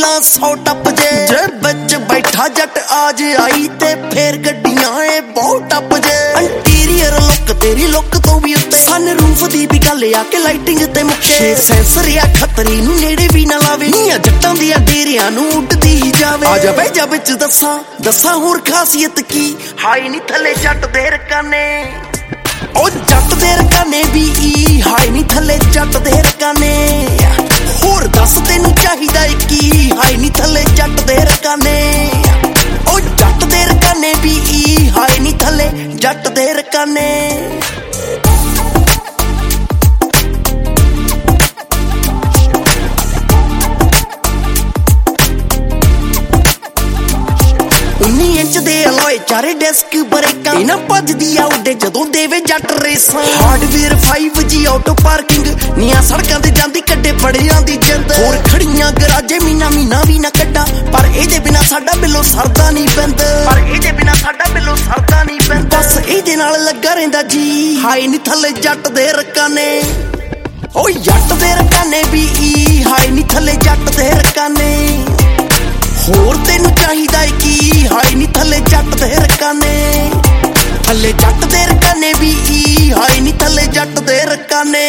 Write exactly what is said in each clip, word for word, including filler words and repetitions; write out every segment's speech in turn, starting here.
ਪਹਿਲਾਂ ਸੌ ਟੱਪ ਜੇ ਜੇ ਵਿੱਚ ਬੈਠਾ ਜੱਟ ਆਜ ਆਈ ਤੇ ਫੇਰ ਗੱਡੀਆਂ ਏ ਬਹੁਤ ਟੱਪ ਜੇ ਇੰਟੀਰੀਅਰ ਲੁੱਕ ਤੇਰੀ ਲੁੱਕ ਤੋਂ ਵੀ ਉੱਤੇ ਸਨ ਰੂਫ ਦੀ ਵੀ ਗੱਲ ਆ ਕਿ ਲਾਈਟਿੰਗ ਤੇ ਮੁੱਕੇ ਸੈਂਸਰ ਆ ਖਤਰੀ ਨੂੰ ਨੇੜੇ ਵੀ ਨਾ ਲਾਵੇ ਨੀਆਂ ਜੱਟਾਂ ਦੀਆਂ ਡੇਰਿਆਂ ਨੂੰ ਉੱਡਦੀ ਹੀ ਜਾਵੇ ਆ ਜਾ ਬਹਿ ਜਾ ਵਿੱਚ ਦੱਸਾਂ ਦੱਸਾਂ ਹੋਰ ਖਾਸੀਅਤ ਕੀ ਹਾਈ ਨਹੀਂ ਥੱਲੇ ਜੱਟ ਦੇ ਰਕਾਨੇ ਉਹ ਜੱਟ ਦੇ ਰਕਾਨੇ ਵੀ ਈ ਹਾਈ ਨਹੀਂ ਥੱਲੇ ਜੱਟ ਦੇ ਰਕਾਨੇ ਹੋਰ ਦੱਸ ਤੈਨੂੰ ਚਾਹੀਦਾ ਏ ਕੀ ਹਾਈ ਨਹੀਂ ਥੱਲੇ ਜੱਟ ਦੇ ਰਕਾਨੇ ਉਹ ਜੱਟ ਦੇ ਰਕਾਨੇ ਵੀ ਈ ਹਾਈ ਨਹੀਂ ਥੱਲੇ ਜੱਟ ਦੇ ਰਕਾਨੇ उन्नी इंच दे अलोए चारे डेस्क ब्रेकां इना भजदी आउडे जदों देवे जट रेसां hardware five G auto parking नीआं सड़कां ते जांदी कड्डे बड़ियां दी जिंद होर खड़ियां गराजे मीना मीना भी ना कड्डा पर इहदे बिना साडा बिलो सरदा नहीं पैंदा पर इहदे बिना साडा बिलो सरदा नहीं पैंदा बस इहदे नाल लगा रहिंदा जी हाई नहीं थल्ले जट दे रकाने ओ जट दे रकाने भी ई हाई नहीं थल्ले जट दे रकाने ਹੋਰ ਤੈਨੂੰ ਚਾਹੀਦਾ ਏ ਕੀ ਹਾਈ ਨਹੀਂ ਥੱਲੇ ਜੱਟ ਦੇ ਰਕਾਨੇ ਥੱਲੇ ਜੱਟ ਦੇ ਰਕਾਨੇ ਵੀ ਈ ਹਾਈ ਨਹੀਂ ਥੱਲੇ ਜੱਟ ਦੇ ਰਕਾਨੇ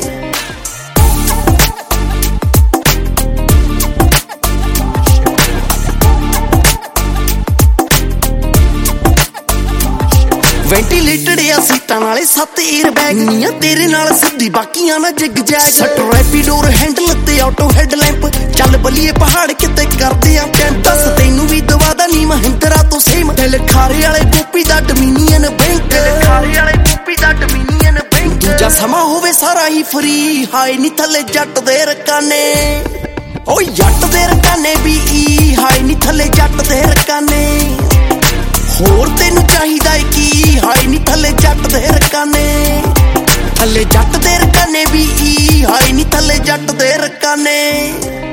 ਵੈਂਟੀਲੇਟਡ ਆ ਸੀਟਾਂ ਨਾਲੇ ਸੱਤ 에ਅਰ ਬੈਗ ਨੀਆਂ ਤੇਰੇ ਨਾਲ ਸਿੱਧੀ ਬਾਕੀਆਂ ਨਾ ਜਿਗ ਜੈਗ ਸੱਟ ਰੈਪੀਡੋਰ ਹੈਂਡਲ ਤੇ ਆਟੋ ਹੈਡ ਲੈਂਪ ਚੱਲ ਬਲੀਏ ਪਹਾੜ ਕਿਤੇ ਕਰਦੇ ਆ ਕੈਂਪ ਦੱਸ ਤੈਨੂੰ ਵੀ ਦਵਾਦਾ ਨੀ ਮਹਿੰਦਰਾ ਤੋਂ ਸੇਮ ਦਿਲ ਖਾਰੇ ਵਾਲੇ ਗੋਪੀ ਦਾ ਡੋਮੀਨੀਅਨ ਬੈਂਕ ਦਿਲ ਖਾਰੇ ਵਾਲੇ ਗੋਪੀ ਦਾ ਡੋਮੀਨੀਅਨ ਬੈਂਕ ਦੂਜਾ ਸਮਾਂ ਹੋਵੇ ਸਾਰਾ ਹੀ ਫਰੀ ਹਾਈ ਨੀ ਥੱਲੇ ਜੱਟ ਦੇ ਰਕਾਨੇ ਓ ਜੱਟ ਦੇ ਰਕਾਨੇ ਵੀ ਈ ਹਾਈ ਨੀ ਥੱਲੇ ਜੱਟ ਦੇ ਰਕਾਨੇ ਹੋਰ ਤੈਨੂੰ ਚਾਹੀਦਾ ਏ ਕੀ ਹਾਈ ਨਹੀਂ ਥੱਲੇ ਜੱਟ ਦੇ ਰਕਾਨੇ ਥੱਲੇ ਜੱਟ ਦੇ ਰਕਾਨੇ ਵੀ ਈ ਹਾਈ ਨਹੀਂ ਥੱਲੇ ਜੱਟ ਦੇ ਰਕਾਨੇ